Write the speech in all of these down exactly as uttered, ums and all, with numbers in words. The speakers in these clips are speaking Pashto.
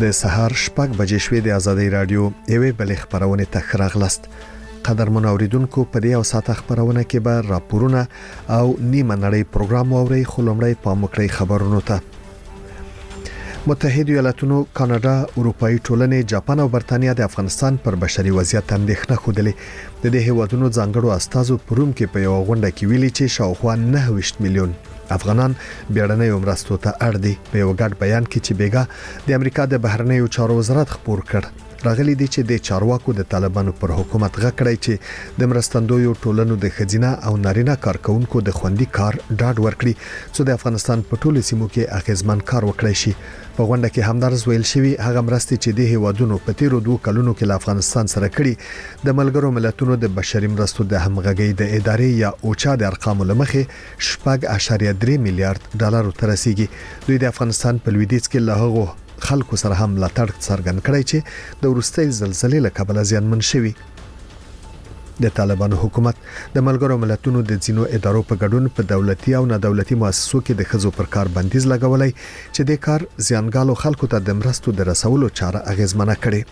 د سهار شپږ بجې شوې د ازادي رادیو یوې بلې خبرونه ته خراغلست. قدرمن اوریدونکو په دې او ساعت خبرونه کې به راپورونه او نیمه نړۍ پروګرام اوري خلمړی پامکړی خبرونو ته. متحده ایالاتونو، کاناډا، اروپאי ټولنې، جاپان او برتانیا د افغانستان پر بشري وضعیت اندېښنه خوده. د دې هیوادونو ځانګړو استازو پروم کې په یو غونډه کې ویلي چې شاوخوا نه ویشت میلیون افغانان بیړنۍ مرستو ته اړ دي. په یو ګډ بیان کې چې بیګا د امریکا د بهرنیو چارو وزارت خبر کړ، راغلي دي چې د چارواکو د طالبانو پر حکومت غکړی چې د مرستندویو ټولنو د خزینه او نارینه کارکونکو د خوندي کار ډاډ ورکړي چې د افغانستان په ټولو سیمو کې اغیزمن کار وکړي شي. په غونډه کې همدارس ویل شوی هغه مرستې چې د هیوادونو په تیرو دوه کلونو کې له افغانستان سره کړي د ملګرو ملتونو د بشري مرستو د همغږي د ادارې یا اوچا د ارقامو لمخې شپږ اعشاریه درې میلیارډ ډالر ته رسیدي. دوی د افغانستان په لویدیځ کې له هغو خلکو سره هم ملاتړ څرګند کړی چې د ورستۍ زلزلې له کبله زیانمن شوي. د طالبانو حکومت د ملګرو ملتونو د ځینو ادارو په ګډون په دولتي او نه دولتي مؤسسو کې د خزو پر کار بندیز لګولای چې د کار زیانګالو خلکو ته د مرستو د رسولو چاره اغیزمنه کړي.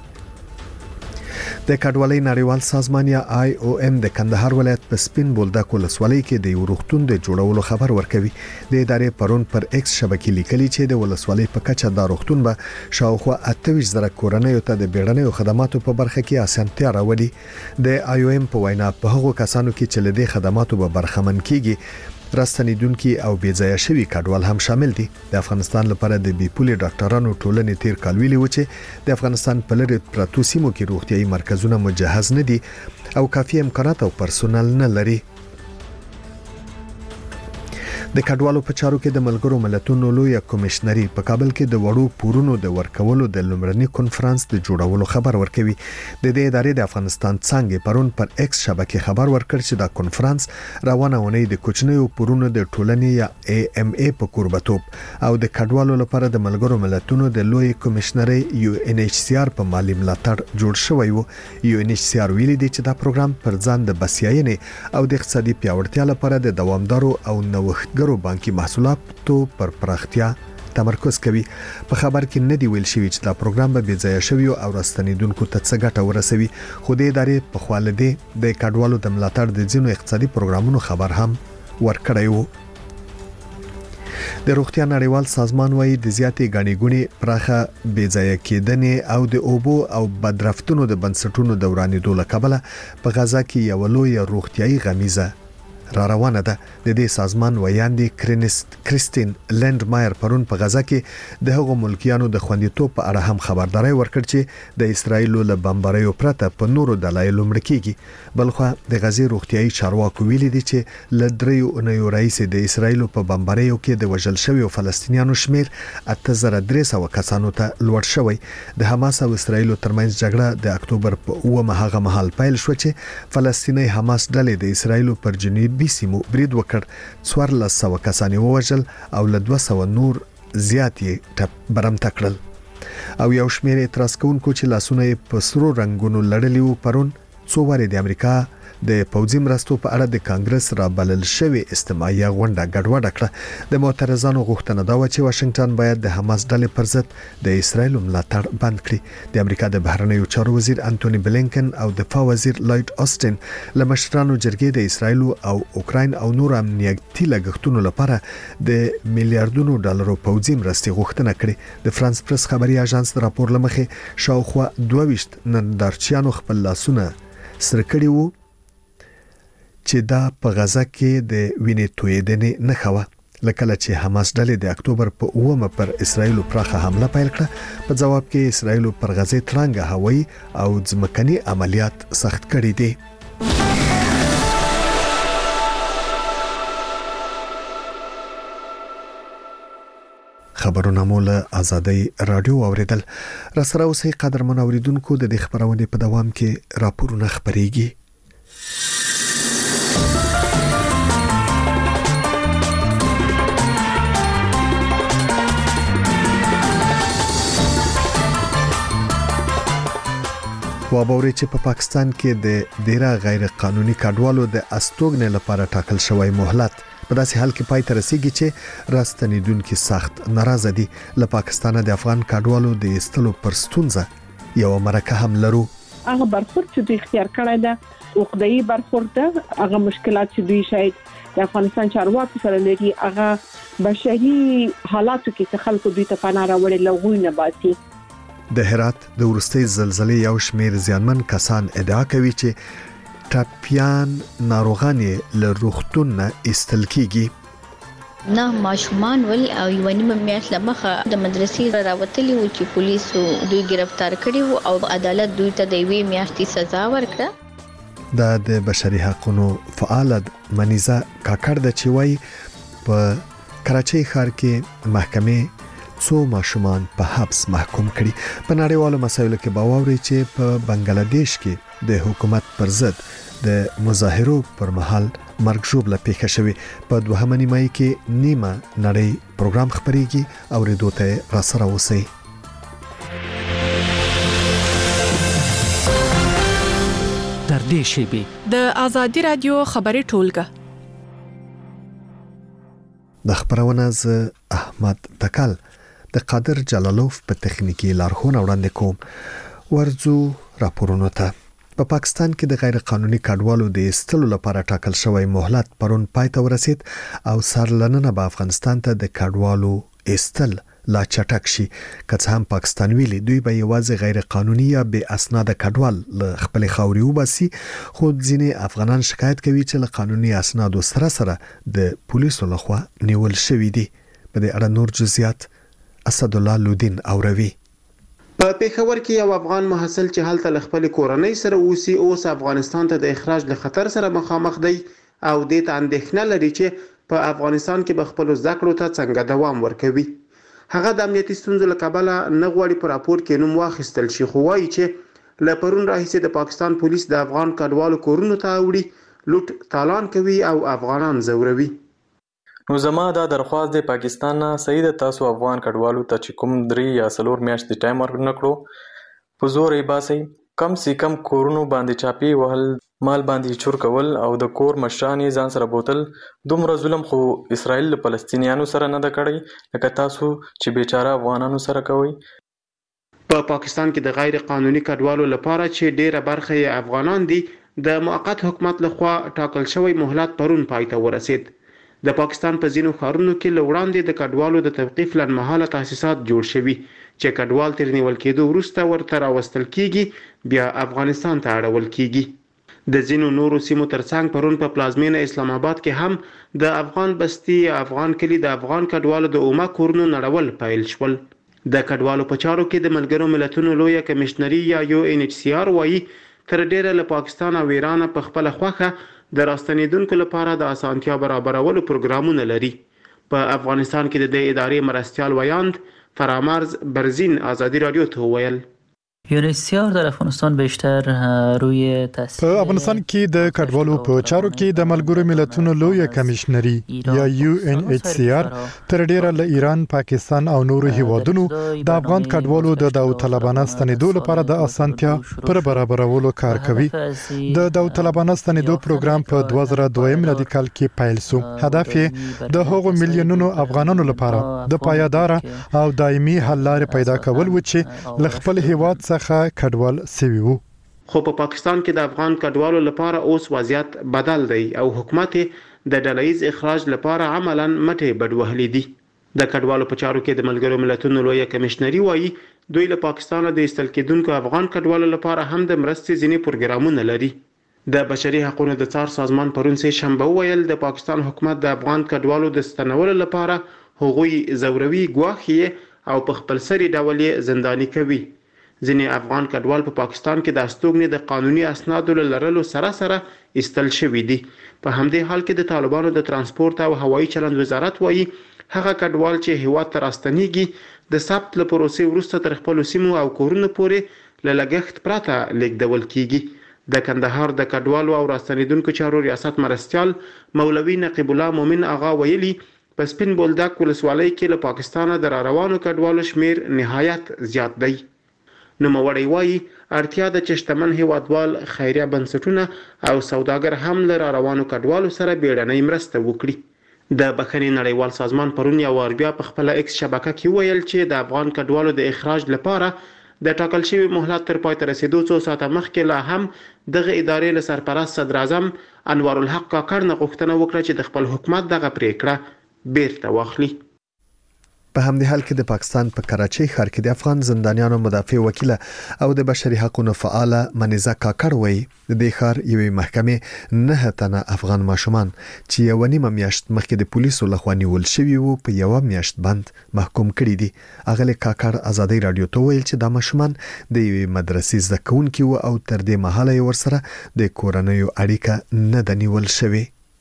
د کډوالۍ نړیوال سازمان یا آی او ام د کندهار ولایت په سپین بولدک ولسوالۍ کې د یورختون د جوړولو خبر ورکوي. د ادارې پرون پر ایکس شبکې لیکلي چې د ولسوالۍ په کچه د روختون به شاوخوا اته ویشت زره کورنۍ ته د بیړنیو خدماتو په برخه کې اسانتیا راوړي. د آی او ام په وینا په هغو کسانو کې چې له دې خدماتو به برخمن کیږي راستنیدونکو او بیځایه شوی کډوال هم شامل دي. د افغانستان لپاره د بیپولي ډاکټرانو ټولنې تیر کال ویلي و چې د افغانستان په لری پراتو سیمو کې روغتيایي مرکزونه مجهز نه دي او کافي امکانات او پرسونل نه لري. د کډوالو په چارو کې د ملګرو ملتونو لوی کمشنري په کابل کې د وړو پورونو د ورکولو د لومړني کانفرنس د جوړولو خبر ورکوي. د دې ادارې د افغانستان څنګه پرون پر ایکس شبکې خبر ورکړ چې دا کانفرنس روانه ونی د کوچنیو پورونو د ټولنې یا ای ام ای په قربتوب او د کډوالو لپاره د ملګرو ملتونو د لوی کمشنري یو ان ایچ سی آر په مالی ملاتړ جوړ شوی و. یو ان ایچ سی آر ویلي دی چې دا پروګرام پر ځان د بسیاینې او د اقتصادي پیاوړتیا لپاره د دوامدارو او نوښتګرو بانکي محصولاتو پر پراختیا تمرکز کوي. په خبر کې نه دی ویل شوی چې دا پروګرام به بځای شوی او راستنیدونکو ته څه ګټه ورسوي، خو د ادارې په خواله د کډوالو د ملاتړ د ځینو اقتصادي پروګرامونو خبر هم ورکړی و. د روغتیا نړیوال سازمان وايي د زیاتې غاڼې ګونې پراخه بځای کېدنې او د اوبو او بدرفتونو د بنسټونو دورانې دوله کبله په غزا کې یو لوی روغتيایي غمیزه را روانه ده. د دې سازمان ویاندې کرینست کریستین لندمایر پرون په غزا کې د هغو ملکیانو د خوندیتوب په اړه هم خبرداري ورکړ چې د اسرایل له بمباریو پرته په نورو دلایلو مړ کیږي. بلخو د غزي روغتيایي چارواکو ویلي دي چې ل دریو اونیو رئیس د اسرایل په بمباریو کې د وژل شویو فلسطینیانو شمیر اته زره درې سوه کسانو ته لوړ شوی. د حماس او اسرایل ترمنځ جګړه د اکتوبر په اومه هغه مهال پیل شو چې فلسطیني حماس ډلې د اسرایل پر جنوب بیسیمو برید وکړ. څوارلس سوه کسان ووژل او له دوه سوه نور زیات یې ټپ برمته کړل او یو شمېر اعتراض کوونکو چې لاسونه یې په سرو رنگونو لړلي وو پرون څو وارې د امریکا د پوځي مرستو په اړه د کانګرس را بلل شوی استماعي غونډه ګډوډه کړه. د معترضانو غوښتنه دا و چې واشنگټن باید د حماس ډلې پر ضد د اسرایل ملاتړ بند کړي. د امریکا د بهرنیو چارو وزیر انټونی بلینکن او دفاع وزیر لایډ آستن له مشرانو جرګې د اسرایل او اوکراین او نور امنیتي لګښتونو لپاره د میلیارډونو ډالرو پوځي مرستې غوښتنه کړې. د فرانس پریس خبري اژانس د راپور لمخې شاوخوا دوه ویشت نندارچیانو خپل لاسونه سره کړي وو چې دا په غزا کې د وینې تویېدنې نه خوا. لکه چې حماس ډلې د اکتوبر په اومه پر اسرایل پراخه حمله پیل کړه، په جواب کې اسرایل پر غزه ترنګ هوایي او ځمکني عملیات سخت کړي دي. خبرونه مول ازادي رادیو اوریدل. را سره اوسې قدرمن اوریدونکو د دې خبرونه په دوام کې راپورونه خبريږي. وابوري چې په پاکستان کې د ډیره غیر قانوني کډوالو د استوګنې لپاره ټاکل شوی مهلت په داسې حال کې پای ته رسیږي چې راستنیدونکو سخت ناراضه دي. له پاکستانه د افغان کډوالو د ایستلو پر ستونزه یو مرکه هم لرو. هغه برخورد چې دوی اختیار کړی ده وقدایي برخورد ده. هغه مشکلات چې دوی شاید د افغانستان چارواکو سره لري هغه بشري حالاتو کې چې خلکو دوی ته پناه راوړي لغوی نه باسي. د هرات د ورستۍ زلزلې یو شمیر زیانمن کسان ادعا کوي چې ټاپیان ناروغان له روغتون نه ایستل کیږي. نه ماشومان ول او یو نیمه میاشت لمخه د مدرسې راوتلی و چې پولیسو دوی گرفتار کړي او عدالت دوی ته د یوې میاشتې سزا ورکړه. دا د بشري حقوقو فعال منیزه کاکړ د چوي په کراچۍ ښار کې محکمې څو ماشومان په حبس محکوم کړي. په نړیوالو مسایلو کې باور چې په بنگلاديش کې د حکومت پر ضد د مظاهرو پر مهال مرګ ژوبله پیښه شوې. په دوهمه نیمایي کې نیمه نړۍ پروګرام خبريږي او ریډوته را سره اوسئ. در دې شیبه د ازادي رادیو خبري ټولګه د خبرونه ز احمد تکل د قادر جلالوف په تخنیکی لارښوونه وړاندې کوم. ورځو راپورونه ته. په پاکستان کې د غیر قانوني کډوالو د ایستلو لپاره ټاکل شوی مهلت پرون پای ته ورسید او سرلننه به افغانستان ته د کډوالو ایستل لا چټک شي. که هم پاکستان ویلي دوی به یوازې غیر قانوني یا بې اسناد کډوال له خپل خاوري وباسي، خو ځینې افغانان شکایت کوي چې له قانوني اسنادو سره سره د پولیسو لخوا نیول شوی دي. په دې اړه نور جزئیات اسد الله لودین اوروي. په پیښور کې یو افغان محصل چې هلته له خپل کورنۍ سره اوسي اوس افغانستان ته د اخراج له خطر سره مخامخ دی او د ته اندېښنه لري چې په افغانستان کې به خپل زده کړو ته څنګه دوام ورکوي. هغه د امنیتي ستونزو له کبله نه غواړي په راپور کې نوم واخیستل شي، خو وایي چې له پرون راهیسې د پاکستان پولیس د افغان کډوالو کورونو ته وړي، لوټ تالان کوي او افغانان زوروي. نو زما دا درخواست دی پاکستان نه صحیح ده، تاسو افغان کډوالو ته چې کوم درې یا څلور میاشتې ټایم ورنکړو په زور یې باسئ، کم سی کم کورونو باندې چاپی وهل، مال باندې چور کول او د کور مشران یې ځان سره بوتل، دومره ظلم خو اسرائیل له فلسطینیانو سره نه ده کړی لکه تاسو چې بیچاره افغانانو سره کوي. په پاکستان کې د غیر قانوني کډوالو لپاره چې ډیره برخه یې افغانان دي د موقت حکومت لخوا ټاکل شوی مهلت پرون پای ته ورسید. د پاکستان په ځینو ښارونو کې له وړاندې د کډوالو د توقیف لنډمهاله تاسیسات جوړ شوي چې کډوال تر نیول کېدو وروسته ورته راوستل کیږي بیا افغانستان ته اړول کیږي. د ځینو نورو سیمو ترڅنګ پرون په پلازمینه اسلام آباد کې هم د افغان بستی افغان کلی د افغان کډوالو د اومه کورونو نړول پیل شول. د کډوالو په چارو کې د ملګرو ملتونو لویه کمشنري یا یو ان ایچ سی آر وایي تر ډیره له پاکستان او ایران په خپل خوخه د راستنیدونکو لپاره د اسانتیا برابرولو پروګرامونه لري. په افغانستان کې د دې ادارې مرستیال ویاند فرامرز برزین ازادي رادیو ته وویل یونیسیار در افغانستان بیشتر روی تاثیر په افغانستان کې د کډوالو په چارو کې د ملګرو ملتونو لویه کمشنري یا یو ان ایچ سی آر تر ډیره له ایران، پاکستان او نورو هیوادونو د افغان کډوالو د داوطلبانه ستنېدو لپاره د اسانتیا پر برابرولو کار کوي. د داوطلبانه ستنېدو پروګرام په دوه زره دوه میلادي کال کې پیل شو. هدف یې د هغو میلیونونو افغانانو لپاره د پایدار او دایمي حل لارې پیدا کول و چې له خپل هیواد څخه کډوال سوي وو. خو په پاکستان کې د افغان کډوالو لپاره اوس وضعیت بدل دی او حکومت د ډلهییز اخراج لپاره عملاً مټې بډ وهلې دي. د کډوالو په چارو کې د ملګرو ملتونو لویه کمشنري وایي دوی له پاکستان د ایستل کېدونکو افغان کډوالو لپاره هم د مرستې ځینې پروګرامونه لري. د بشري حقوقو د څار سازمان پرون سه شنبه ویل د پاکستان حکومت د افغان کډوالو د ستنولو لپاره هغوی زوروي، ګواښي او په خپل سری ډول یې زنداني کوي. ځینې افغان کډوال په پاکستان کې د استوګنې د قانوني اسنادو لرلو سره سره ایستل شوي دي. په همدې حال کې د طالبانو د ترانسپورت او هوایي چلند وزارت وایي هغه کډوال چې هیواد ته راستنیږي د ثبت له پروسې وروسته تر خپل سیمو او کورونو پورې له لګښت پرته لیږدول کیږي. د کندهار د کډوالو او راستنیدونکو چارو ریاست مرستیال مولوي نقیب الله مومن آغا ویلي په سپین بولدک ولسوالۍ کې له پاکستانه د روانو کډوالو شمیر نهایت زیات دی. نوموړی وایي اړتیا ده چې شتمن هیوادوال خیریه بنسټونه او سوداګر هم له روانو کډوالو سره بیړنۍ مرسته وکړي د بخښنې نړیوال سازمان پرون یو وار بیا په خپل ایکس شبکه کې ویل چې د افغان کډوالو د اخراج لپاره د ټاکل شوی مهلت تر پای ته رسیدو څو ساعته مخکې لا هم دغه ادارې له سرپرست صدر اعظم انوار الحق کاکړ نه غوښتنه وکړه چې د خپل حکومت دغه پریکړه بیرته واخلي. په همدې حال کې د پاکستان په کراچۍ ښار کې د افغان زندانیانو مدافع وکیل او د بشري حقوقو فعال منیزه کاکړ وایي د دې ښار یوې محکمې نه تنه افغان ماشومان چې یو نیمه میاشت مخکې د پولیسو لخوا نیول شوي وو په یو میاشت بند محکوم کړي دي. اغلی کاکړ ازادي رادیو ته ویل چې دا ماشومان د یوې مدرسې زده کوونکي وو او تر دې مهاله یې ورسره د کورنیو اړیکه نه د نیول شوې.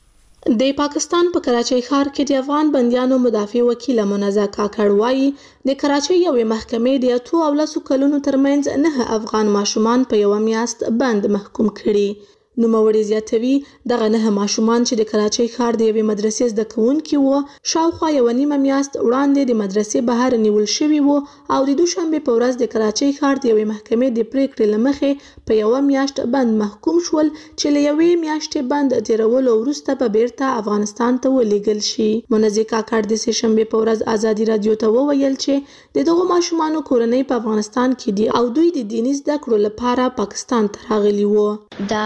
د پاکستان په کراچۍ ښار کې د افغان بندیانو مدافع وکیل منیزه کاکړ وایي د کراچۍ یوې محکمې د اتو او لسو کلونو ترمنځ نه افغان ماشومان په یو میاشت بند محکوم کړي. نوموړی زیاتوي دغه نه ماشومان چې د کراچۍ ښار د یوې مدرسې زده کوونکي وو شاوخوا یو نیمه میاشت وړاندې د مدرسې بهر نیول شوي وو او د دوشنبه په ورځ د کراچۍ ښار د یوې محکمې د پریکړې له مخې په یو میاشت بند محکوم شول چې له یوې میاشتې بند تیرولو وروسته په بیرته افغانستان ته ولېږل شي. منیزه کاکړ د سه شنبه په ورځ ازادي رادیو ته وویل چې د دغو ماشومانو کورنۍ په افغانستان کې دي او دوی د دیني زده کړو لپاره پاکستان ته راغلي وو. دا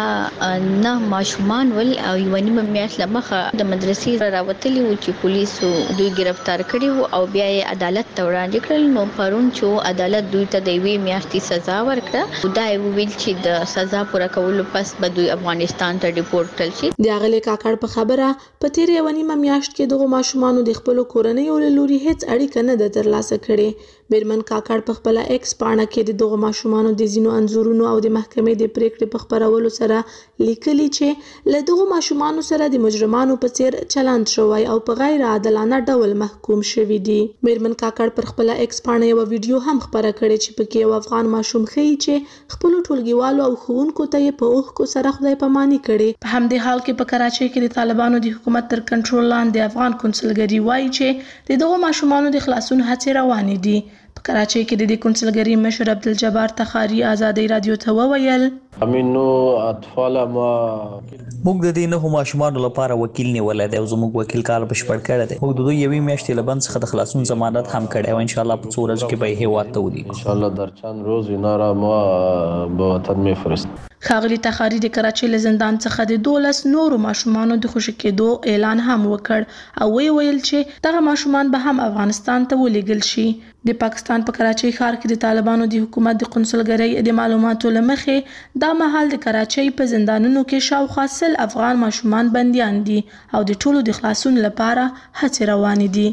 نه ماشومان ول او یو نیمه میاشت لمخه د مدرسې راوتلی و چې پولیسو دوی گرفتار کړي وو او بیا یې عدالت ته وړاندې کړل. نو پرون چې عدالت دوی ته د یوې میاشتې سزا ورکړه دا یې ویل چې د سزا پوره کولو پس به دوی افغانستان ته ډیپورټ کړل شي. د اغلی کاکړ په خبره په تیر یو نیمه میاشت کې دغه ماشومانو د خپل کورنیو له لوري هیڅ اړیکه نه ده ترلاسه کړې. بیرمن کاکړ په خپل ایکس پاڼه کې د دغه ماشومانو د زینو انزورونو او د محکمې د پریکړې په خبرولو سره لیکلي چې له دغه ماشومانو سره د مجرمانو په څیر چلند شوی او په غیر عادلانه ډول محکوم شوی دي. بیرمن کاکړ پر خپل ایکس پاڼه یو ویډیو هم خبره کړې چې پکې یو افغان ماشوم ښیي چې خپل ټولګیوالو او ښوونکو ته یې په اوښکو سره خدای پاماني کړي. په همدې حال کې په کراچۍ کې د طالبانو د حکومت تر کنټرول لاندې افغان کونسلګري وایي چې د دغه ماشومانو د خلاصون هڅې روانې دي. په کراچۍ کې د دې کونسلګري مشر عبدالجبار تخاری ازادي رادیو ته وویل امینو اطفال ما موږ د دې نه ماشومانو لپاره وکیل نیولای دی او زموږ وکیل کار بشپړ کړی دی. موږ د دوی یوې میاشتې له بند څخه د خلاصون ضمانت هم کړی او ان شاء الله په څو ورځو کې به هیواد ته ولیږو. ان شاء الله در چند روز اینا را ما به وطن میفرست. ښاغلي تخاری د کراچۍ له زندان څخه د دولس نورو ماشومانو د خوشي کېدو اعلان هم وکړ او وی ویل چې دغه ماشومان به هم افغانستان ته ولېږل شي. د پاکستان په کراچۍ ښار کې د طالبانو د حکومت د قونسلګرۍ د معلوماتو له مخې دا مهال د کراچۍ په زندانونو کې شاوخوا سل افغان ماشومان بنديان دي او د ټولو د خلاصون لپاره هڅې روانې دي.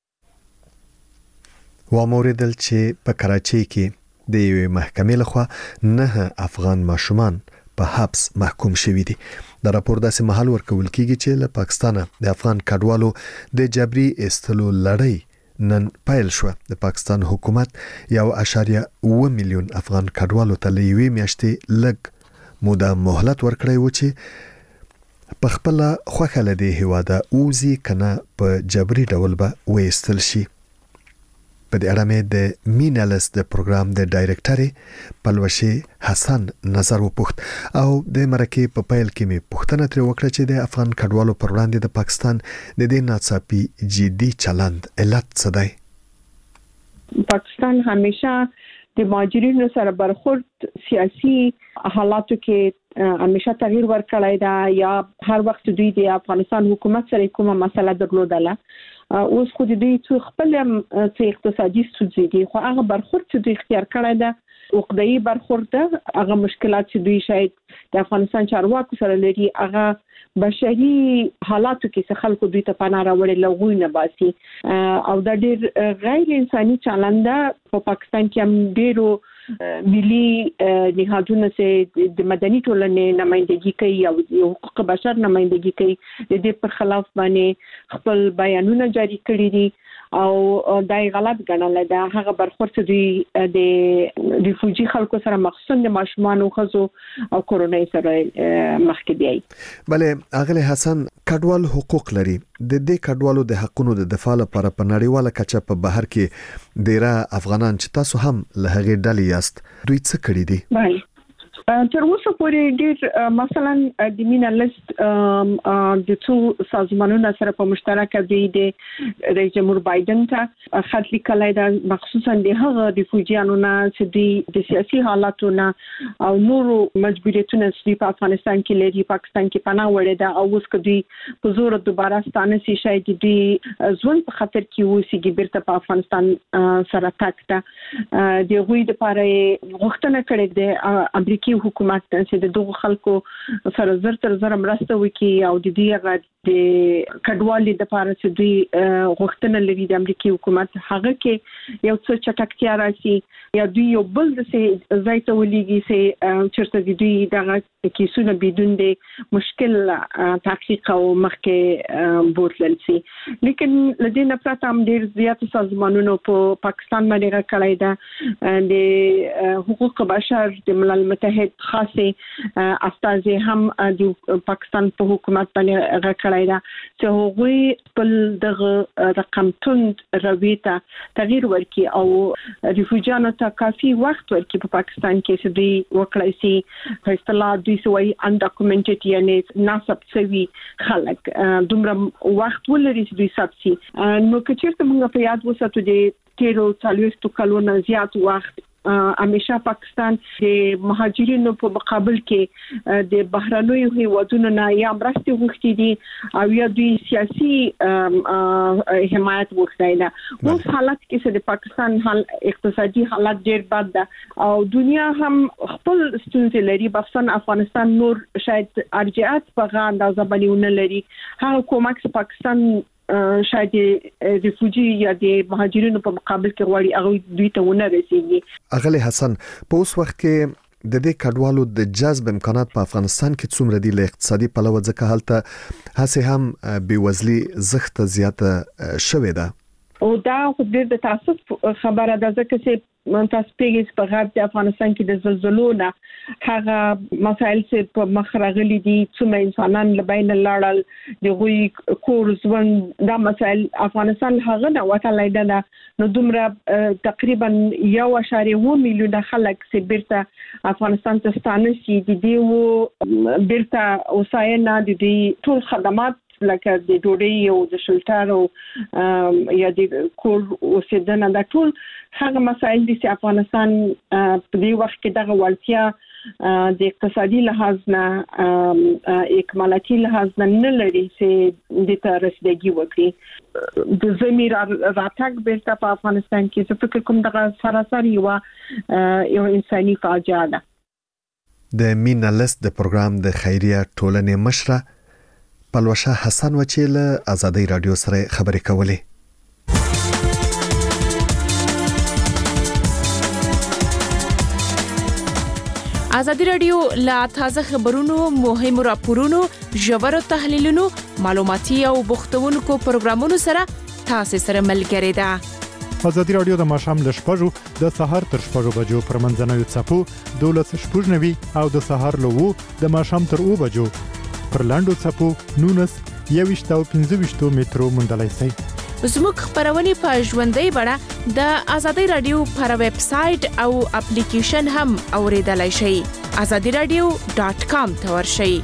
وموریدل چې په کراچۍ کې د یوې محکمې لخوا نه افغان ماشومان په حبس محکوم شوي دي. د راپور داسې مهال ورکول کیږي چې له پاکستانه د افغان کډوالو د جبري ایستلو لړۍ نن پیل شو. د پاکستان حکومت یو اشاریه اوه میلیون افغان کډوالو ته له یوې میاشتې لږ موده مهلت ورکړی و چې په خپل خوښه له دې هیواده اوزي کنه په جبري ډول به وایستل شي. په دې اړه مې د مینالس د پروګرام د ډایرکټر پلوشي حسن نظر وپوښت او د مرکې په پیل کې مې پوښتنه ترې وکړه چې د افغان کډوالو پر وړاندې د پاکستان د دې ناڅاپي جدي چلند علت څه دی. پاکستان همیشه د مهاجرینو سره برخورد سیاسي حالاتو کې همیشه تغییر ورکړی دا یا هر وخت دوی د افغانستان حکومت سره کومه مسله درلودله. اوس خو د دوی څو خپل څه اقتصادي ستونزې دي خو هغه برخورد چې دوی اختیار کړی ده عقده‌ای برخورد ده. هغه مشکلات چې دوی شاید د افغانستان چارواکو سره لري هغه بشري حالاتو کې څه خلکو دوی ته پناه راوړي لغوی نه باسي او دا ډېر غیر انساني چلند ده. په پاکستان کې هم ډېرو ملي نهادونو سره د مدني ټولنې نمائندګي کوي او د حقوق بشر نمائندګي کوي د دې پر خلاف باندې خپل بیانونه جاری کړي دي او دای غلط ګڼل دا هغه برخورد دوی د ریفوجي خلکو سره مخصوصا د ماشومان او خزو او کورونای سره مخ کې دی. بله اغلی حسن کډوال حقوق لري. د دې کډوالو د حقوقو د دفاع لپاره په نړیواله کچه په بهر کې ډیره افغانان چې تاسو هم له هغې ډلې یاست دوی څه کړی دي؟ تر اوسه پورې ډېر مثلا د مینا لیست د څو سازمانونو سره په مشترک دی د رئیس جمهور بایدن ته خط لیکلی دا مخصوصا د هغه ریفوجیانو نه چې د سیاسي حالاتونو او نورو مجبوریتونو چې په افغانستان کې لري پاکستان کې پناه وړي دا او اوس کدي په زور دوباره ستانه شي شاید د ژوند په خطر کې وسیږي بیرته په افغانستان سره تاکته د غوي د لپاره غوښتنه کړې ده امریکایي حکومت چې د دغه خلکو سره زر تر زر مرسته وکړي او د دې غږ د کډوالۍ د لپاره چې دوی غوښتنه لري د امریکایي حکومت هغه کې یو څه چټکتیا راشي یا دوی یو بل د سي ځای ته ولېږي چې چېرته دوی دغه کیسونه بدون د مشکل تحقیق او مخکې بوتلل شي. لیکن لدې نه پرته هم ډېر زیات سازمانونو په پاکستان باندې راکړی ده د حقوق بشر د ملل متحد خاصه استازي هم د پاکستان په حکومت باندې راکړی ده چې هغوی خپل دغه رقم تند رویته تغییر ورکړي او ریفوجیانو ته کافي وخت ورکړي په پاکستان کې چې دوی وکړای شي په اصطلاح دوی سوی undocumented یعنی ناسب شوي خلک دومره وخت ولري چې دوی سب شي. نو که چېرته موږ په یاد وساتو د تیرو څلوېښتو کلونو زیات وخت همیشه پاکستان د مهاجرینو په مقابل کې د بهرنیو هیوادونو نه یا مرستې غوښتي دي او یا دوی سیاسي حمایت غوښتي ده. اوس حالت کې د پاکستان حال اقتصادي حالت ډېر بد ده او دنیا هم خپل ستونزې لري بخصوصا افغانستان نور شاید ارجعات په غا اندازه باندې نه لري. هغه کومک پاکستان شاید ریفوجی یا د مهاجرینو په مقابل کې غواړي هغه دوی ته ونه رسیږي. اغلی حسن په اوس وخت کې د دې کډوالو د جذب امکانات په افغانستان کې څومره دي له اقتصادي پلوه ځکه هلته هڅه هم بېوزلي زښت زیاته شوې ده او دا خو ډېر د تاسف خبره ده ځکه چې تاسو پیږئ په غرب د افغانستان کې د زلزلو نه هغه مسایل چې په مخ راغلي دي څومره انسانان له بین لاړل د غوي کور ژوند دا مسایل افغانستان هغه نه وتلی ده نو دومره تقریبا یو اشاریه اووه میلیونه خلک چې بیرته افغانستان ته ستانه شي د دې بیرته اوساینه د دې ټول خدمات لکه د ډوډۍ او د شلټر او یا د کور اوسېدنه دا ټول هغه مسایل دي چې افغانستان په دې وخت کې دغه وړتیا د اقتصادي لحاظ نه اکمالاتي لحاظ نه نه لري چې د ته رسیدګي وکړي. د زمیر راتګ بیرته په افغانستان کې زه فکر کوم دغه سراسر یو یو انساني فاجعه ده. د مینا لیست د پروګرام د خیریه ټولنې مشره پلوشه حسن وچیل آزادی رادیو سره خبرې کولې. آزادی رادیو لا تازه خبرونو مهم راپورونو ژور تحلیلونو معلوماتي او بوختونکو پروګرامونو سره تاسو سره ملګری ده. آزادی رادیو د ماښام له شپږو د سهار تر شپږو بجو پر منځنوي څپو دولس شپږ نوي او د سهار له اوو د ماښام تر اوو بجو پر لاندو څپو نونس یويشت او پنځه ویشت مترو موندلای شئ. زموږ خبرونه په ژوندۍ بڼه د آزادی رادیو پر ویب سټ او اپلیکیشن هم اوریدلای شئ. آزادی رادیو ډاٹ کام ته ورشئ.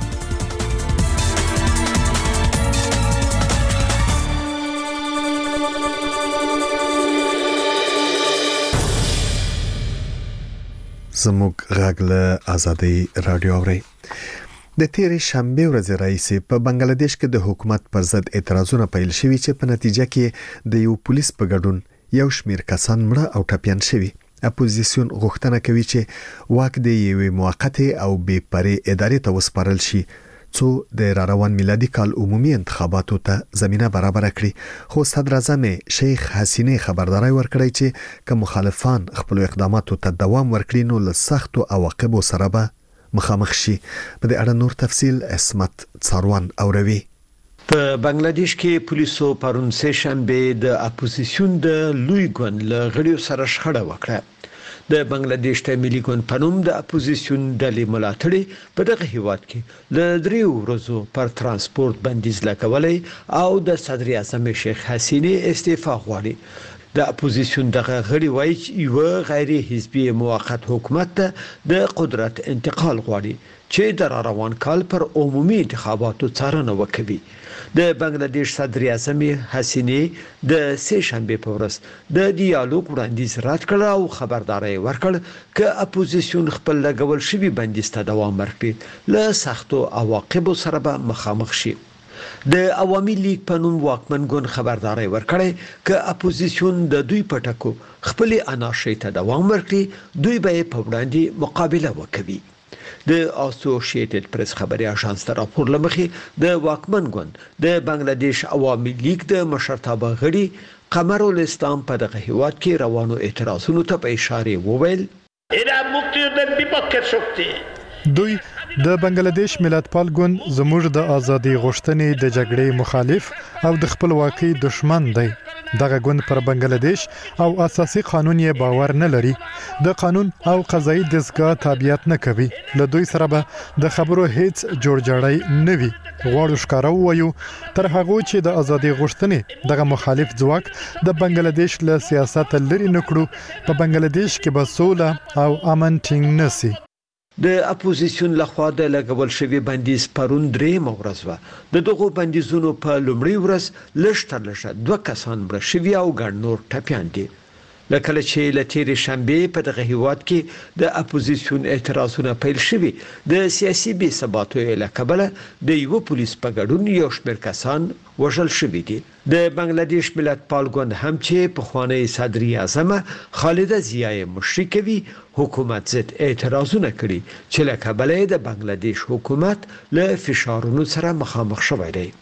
زموږ غږ له آزادی رادیو اوري. د تیرې شنبه ورځې راهیسې په بنگلاديش کې د حکومت پر ضد اعتراضونه پیل شوي چې په نتیجه کې د یو پولیس په ګډون یو شمېر کسان مړه او ټپیان شوي. اپوزیسیون غوښتنه کوي چې واک د یوې موقتې او بې پرې ادارې ته وسپارل شي څو د راروان میلادي کال عمومي انتخاباتو ته زمينه برابر کړي. خو صدر اعظم شیخ حسینه خبرداري ورکړی چې که مخالفان خپل اقداماتو ته دوام ورکړي نو له سختو عواقبو سره به مخامخ شي. په دې اړه نور تفصیل اسمت څاروان اوروي. په بنگلاديش کې پولیسو پرون سه شنبه د اپوزیسیون د لوی ګوند له غړیو سره شخړه وکړه. د بنگلاديش ته ملي ګوند پنوم د اپوزيشن ډلې ملاتړي په دغه هیواد کې ل دریو ورځو پر ترانسپورت بندیز لګولې او د صدر اعظم شیخ حسینه استعفا غواړي. د اپوزيشن دغه غړي وایي چې یو غیر حزبي موقت حکومت د قدرت انتقال غواړي چې د روان کال پر عمومي انتخاباتو څارنه وکړي. د بنگلاديش صدر اعظم حسینه د سه شنبه په ورځ د ډیالوګ وړاندیز رد کړ او خبرداري ورکړ چې اپوزيشن خپل لګول شوی بندیز ته دوام ورکړي له سختو عواقبو سره به مخامخ شي. د عوامي لیگ په نوم واکمن ګوند خبرداري ورکړي چې اپوزيشن د دوی پټکو خپل انارشي ته دوام ورکړي، دوی به په وړاندې مقابله وکړي. د اسوسییټډ پریس خبري اژانس ته راپور لمخې د واکمن ګوند د بنگلاديش عوامي لیگ د مشرتابه غړي قمر الاسلام په دغه هیواد کې روانو اعتراضونو ته په اشاره وویل এরা মুক্তিযুদ্ধের বিপক্ষের শক্তি دوی د بنگلاديش ملتپال ګوند زموږ د ازادي غوښتنې د جګړې مخالف او د خپلواکۍ دشمن دی. دغه ګوند پر بنگلاديش او اساسي قانون یې باور نه لري. د قانون او قضایي دستګاه تابعیت نه کوي. له دوی سره به د خبرو هیڅ جوړجاړی نه وي. غواړو ښکارا وایو تر هغه چې د ازادي غوښتنې دغه مخالف ځواک د بنگلاديش له سیاست لري نکړو په بنگلاديش کې به سوله او امن ټینګ نسی. د اپوزيشن لخوا د لګول شوی بندیز پرون درې مورز و. د دغه بندیزونو په لومړی ورځ لښتر لښه دوه کسان مړه شوي او ګڼ نور ټپيان دي. لکه چې لتیری شنبه په دغه هیواد کې د اپوزيشن اعتراضونه پیل شوي د سیاسي بې ثباتۍ له کبله د یو پولیس په ګډون یو شمېر کسان وژل شوي دي. د بنگلاديش ملتپال ګوند هم چې په خوانی صدر اعظم خالده ضیا مشري کوي حکومت ضد اعتراضونه کړي چې له کبله د بنگلاديش حکومت له فشارونو سره مخامخ شوی دی.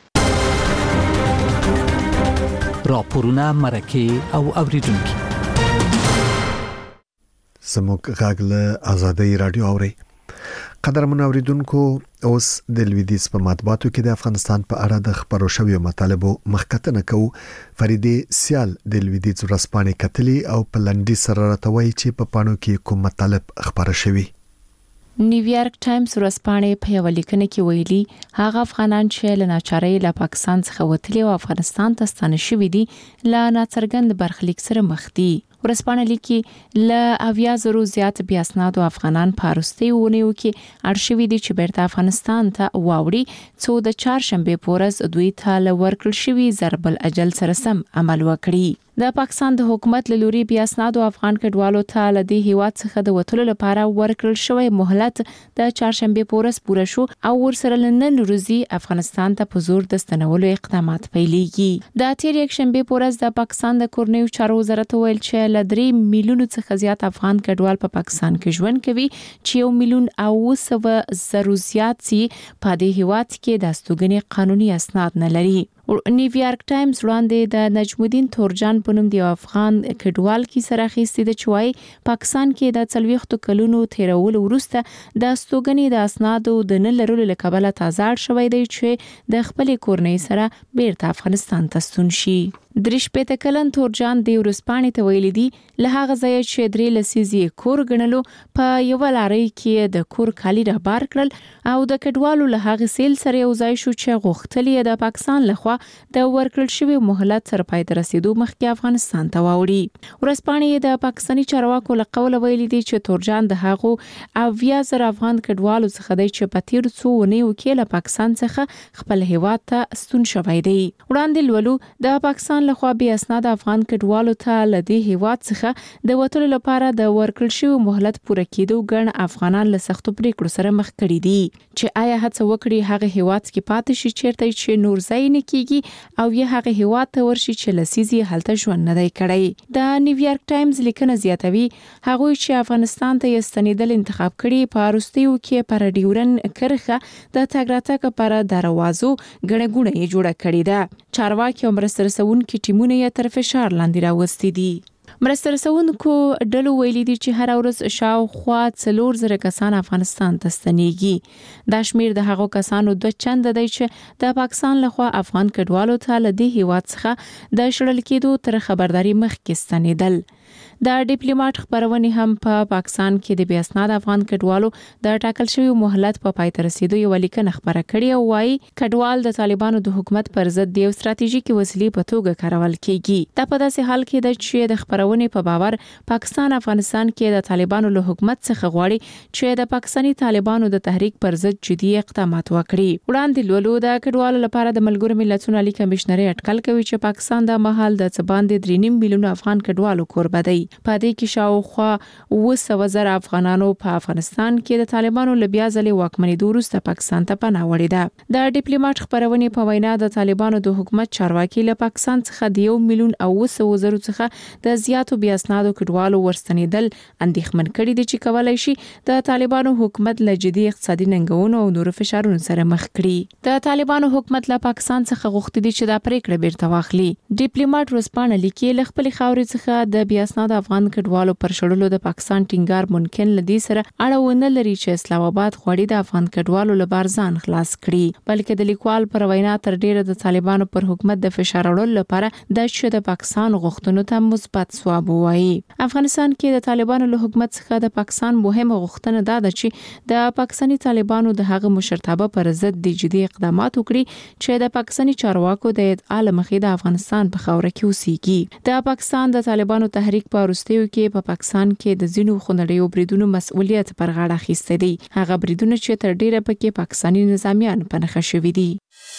راپورونه مرکه او اوریدونکو زموږ غږ له آزادۍ رادیو اوري. قدرمن اوریدونکو اوس د لویدیز په مطبوعاتو کې د افغانستان په اړه د خبرو شویو مطالبو مخکتنه کوو. فریدې سیال د لویدیز ورځپاڼې کتلي او په لنډي سره راټوي چې په پاڼو کې کوم مطالب خبره شوی. نیویارک ټایمز ورځپاڼې په یو لیکنه کې ویلي هغه افغانان چې له ناچارۍ له پاکستان څخه وتلي او افغانستان ته ستانه شوي دي له ناڅرګند برخلیک سره مخ دي. ورځپاڼه لیکي له اویا زرو زیات بیا اسنادو افغانان په وروستي ونیو کې اړ شوي دي چې بیرته افغانستان ته واوړي څو د چهارشنبه په ورځ دوی ته له ورکړل شوي ضرب الاجل سره سم عمل وکړي. د پاکستان د حکومت له لوري بیا اسنادو افغان کډوالو ته له دې هیواد څخه د وټلو لپاره ورکړل شوی مهلت د چهارشنبه په ورځ پوره شو او ورسره نن ورځې افغانستان ته په زور د ستنولو اقدامات پیلېږي. د تیر یک شنبه په ورځ د پاکستان د کورنیو چارو وزارت ویل چې له درې میلیونو څخه زیات افغان کډوال په پاکستان کې ژوند کوي چې یو میلیون او سوه زرو زیات سي په دې هیواد کې د استوګنې قانوني اسناد نه لري. نیویارک ټایمز وړاندې د نجم الدین تورجان په نوم د افغان کډوال کی سره اخیستي د چوي پاکستان کې د څلويختو کلونو تیرول ورسته د استوګنې د اسنادو د نه لرلو لکبله تازه شوی دی چې د خپل کورنۍ سره بیرته افغانستان ته ستون شي. دریش پته کلن تورجان د ورسپانې ته ویل دي له هغه ځای چې درې لسیزي کور غنلو په یو لاري کې د کور کالی را بار کړل او د کډوالو له هغه سیل سره یو ځای شو چې غوښتلې د پاکستان لخوا د ورکړل شوی مهلت سره پای ته رسیدو مخکې افغانستان ته واوړي. ورسپانې د پاکستاني چارواکو له قوله ویل دي چې تورجان د هغه اویا زر افغان کډوالو څخه د چپاتیر څو ونیو کې له پاکستان څخه خپل هیواد ته ستون شوی دی. وړاندې ولو د پاکستان لخوا بیا اسناد افغان کډوالو ته لدی هیواد څخه د وټلو لپاره د ورکړل شوی مهلت پوره کېدو ګڼ افغانان له سختو پریکړو سره مخ کړي دي چې آیا هڅه وکړي هغه هیواد کې پاتې شي چیرته چې نور ځای نه کیږي او یا هغه هیواد ته ورشي چې لسیزي هلته ژوند نه دی کړی. د نیویارک ټایمز لیکنه زیاتوي هغه چې افغانستان ته ستنیدل انتخاب کړي په وروستیو کې پر ډیورن کرخه د تګ راتګ لپاره دروازو غړې غړې جوړه کړې ده. چارواکي مرسته رسونکي ټیمونه یې تر فشار لاندې راوستي دي. مرسته رسونکو ډلو ویلي دي چې هر ورځ شاوخوا څلور زره کسان افغانستان ته ستنېږي. دا شمیر د هغو کسانو دوه چنده دی چې د پاکستان لخوا افغان کډوالو ته له دې هیواد څخه د شړل کېدو تر خبرداري مخکې ستنېدل. د ډیپلوماټ خبرونه هم په پا پاکستان کې د بې اسناد افغان کډوالو د ټاکل شوی مهلت په پای ته رسیدو یو لیکنه خبره کړې او وايي کډوال د طالبانو د حکومت پر ضد د ستراتیژیکي وسیلې په توګه کارول کیږي دا په داسې حال کې د چې د خبرونه په باور پاکستان افغانستان کې د طالبانو له حکومت څخه غواړي چې د پاکستاني طالبانو د تحریک پر ضد جدي اقدامات وکړي وړاندې لولو د کډوالو لپاره د ملګرو ملتونو عالی کمشنري اټکل کوي چې پاکستان د مهال د څبان د درې نیم میلیون افغان کډوالو کوربه دی په دې کې شاوخوا اوه سوه زره افغانانو په افغانستان کې د طالبانو لبیا ځلې واکمنۍ وروسته پاکستان ته پناه وړې ده د ډیپلوماټ خبرونه په وینا د طالبانو د حکومت چارواکي له پاکستان څخه د یو میلیون او اوه سوه زره څخه د زیاتو بیا اسنادو کډوالو ورستنیدل اندېښمن کړي دي چې کولای شي د طالبانو حکومت له جدي اقتصادي ننګونو او نورو فشارونو سره مخ کړي د طالبانو حکومت له پاکستان څخه غوښتي دي چې دا پریکړه بیرته واخلي ډیپلوماټ ورسپانه لیکي له خپل خاورې څخه د بیا اسناد افغان کډوالو پر شړلو د پاکستان ټینګار ممکن لدی سره اړه لري چې اسلام آباد غوړي د افغان کډوالو لپاره ځان خلاص کړي بلکې د لیکوال پر وینا تر ډیره د طالبانو پر حکومت د فشار اړولو لپاره د چې د پاکستان غوښتنو ته مثبت ځواب وایي افغانستان کې د طالبانو له حکومت څخه د پاکستان مهمه غوښتنه دا ده چې د پاکستاني طالبانو د هغه مشرتابه پر ضد د جدي اقدامات وکړي چې د پاکستاني چارواکو د ادعا مخې د افغانستان په خاوره کې اوسېږي د پاکستان د طالبانو تحریک په وروستیو کې په پاکستان کې د ځینو خونړیو بریدونو مسؤلیت پر غاړه اخیسته دي هغه بریدونه چې تر ډیره پکې پاکستاني نظامیان په نښه شوي دي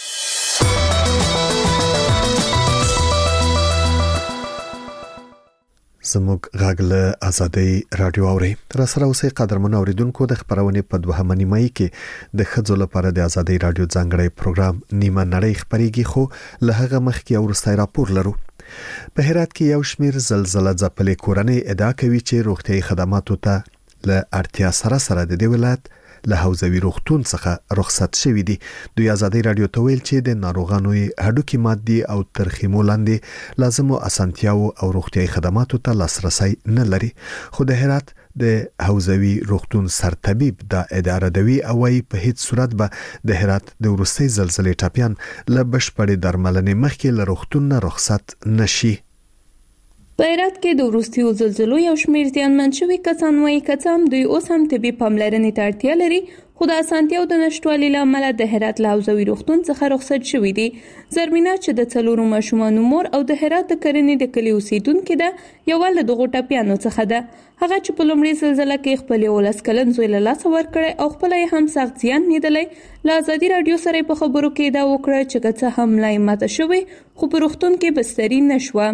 زموږ غاغله ازادي رادیو اوري تر سره اوسې قدرمن اوریدونکو د خبرونه په دوه نیمه کې د خځو لپاره د ازادي رادیو ځانګړی پروګرام نیمه نړۍ خبريږي خو له هغه مخکې ورستای راپور لرو په هرات کې یو شمیر زلزلہ ځپلې کورنۍ ادعا کوي چې روغتيایي خدماتو ته له اړتیا سره سره د دې ولایت له حوزوي روغتون څخه رخصت شوې دي دوی ازادي رادیو ته ویل چې د ناروغانو هډوکي مادي او ترخیمو لاندې لازمو اسانتیاو او روغتيایي خدماتو ته لاسرسي نه لري خو د هرات د حوزوي روغتون سرطبيب د اداره دوی او وايي په هیڅ صورت به د هرات د ورستي زلزلې ټاپیان له بشپړې درملنې مخکې له روغتون نه رخصت نشي په هرات کې د وروستیو زلزلو یو شمېر زیانمن شوي کسان وایي که هم دوی اوس هم طبي پاملرنې ته اړتیا لري خو د اسانتیاو د نشټوالي له امله د هرات له حوزوي روغتون څخه رخصت شوي دي زرمینه چې د څلورو ماشومانو مور او د هرات د کرنې د کلي اوسیدونکې ده یو له دغو ټاپیانو څخه ده هغه چې په لومړي زلزلې کې خپل ولس کلن زوی له لاسه ورکړی او خپل یې هم سخت زیان لیدلی له ازادي رادیو سره په خبرو کې دا وکړه چې که څه هم لا یې ماته شوې خو په روغتون کې بستري نشوه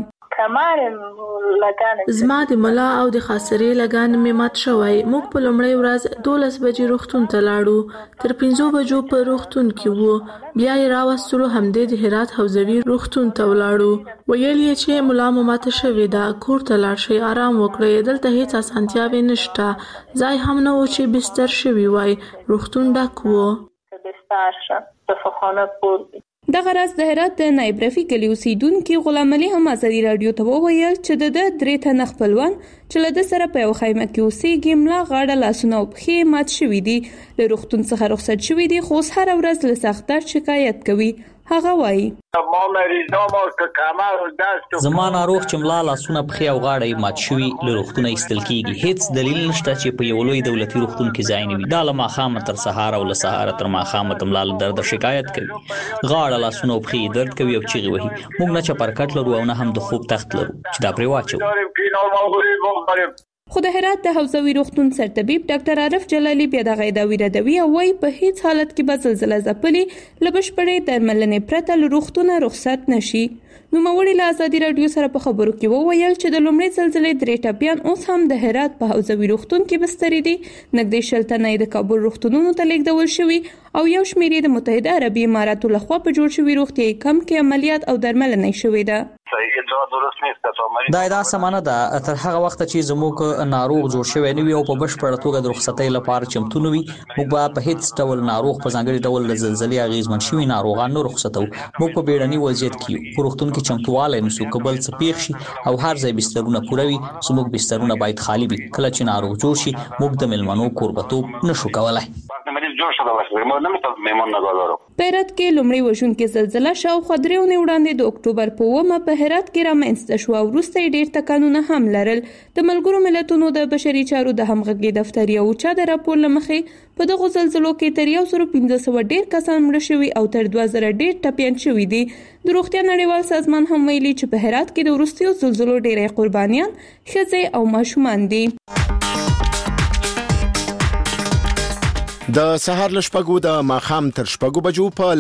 زما د ملا او د خاصري لګان مې مات شوی موږ په لومړی ورځ دولس بجې روغتون ته لاړو تر پنځو بجو په روغتون کې وو بیا یې راوستلو همدې د هرات حوزوي روغتون ته ولاړو ویل یې چې ملا مو ماته شوې ده کور ته لاړ شئ آرام وکړئ دلته هیڅ اسانتیاوې نشته ځای هم نه و چې بستر شوی وای روغتون ډک و دغه راز د هرات د نایب رفیق کلی اوسیدونکو غلام علي هم ازادي رادیو ته وویل چې د درې تنه خپلوان چې له د سره په یو خیمه کې اوسېږي ملا غاړه لاسونه او پښې مات شوي دي له روغتون څخه رخصت شوي دي خو هر ورځ له سخت درد شکایت کوي هغه وایي زما ناروغ چې ملا لاسونه پښې او غاړه مات شوي له روغتونه ایستل کیږي هیڅ دلیل نشته چې په یو لوی دولتي روغتون کې ځای نه وي دا له ماښامه تر سهار او له سهار تر ماښامه د ملا له درد شکایت کوي غاړه لاسونه او پښې درد کوي او چیغې وهي موږ نه چپرکټ لرو او نه هم د خوب تخت لرو چې دا پرې واچو خو د هرات د حوزوي روغتون سرطبيب ډاکټر عارف جلالي بیا د غیداوی ردوي او وايي په هیڅ حالت کې به زلزلہ ځپلي له بشپړې درملنې پرته له روغتونه رخصت نشي نو موري له ازادي رادیو سره په خبرو کې وویل چې د لومړي زلزلې درې ټاپیان اوس هم د هرات په حوزوي روغتون کې بسترې دي نږدې شل تنه د کابل روغتونونو ته لیږدول شوي او یو شمېر د متحده عربي اماراتو لخوا په جوړ شوي روغتيایي کمپ کې عملیات او درملنه شوې ده دا دا سمانه ده تر هغه وخت چې زموږ ناروغ جوړ شوی نه وي او په بشپړه توګه د رخصتۍ لپاره چمتو نه وي موږ به په هیڅ ډول ناروغ په ځانګړي ډول د زلزلې اغیزمن شوي ناروغان نه رخصتو موږ په بیړني وضعیت کې په روغتون کې چمتووالی نشو کبل څه پیښ شي او هر ځای بسترونه پوره وي زموږ بسترونه باید خالی وي کله چې ناروغ جوړ شي موږ د ملمنو کوربتوب نشو کولای جوش شده باشه ما نمیتونیم میمون نگاه دارو. په هرات کې لومړی وژونکې زلزله شاوخوا درې اونۍ وړاندې د اکتوبر په اوومه په هرات کې رامنځته شوه او وروسته یې ډېر ټکانونه هم لرل. د ملګرو ملتونو د بشري چارو د همغږۍ دفتر یو اوچا د راپور له مخې په دغو زلزلو کې تر یو زر پنځه سوه ډېر کسان مړه شوي او تر دوه زره ډېر ټپیان شوي دي. د روغتیا نړیوال سازمان هم ویلي چې په هرات کې د وروستیو زلزلو ډېری قربانیان ښځې او ماشومان دي. د سهار له شپږو د ماښام تر شپږو بجو په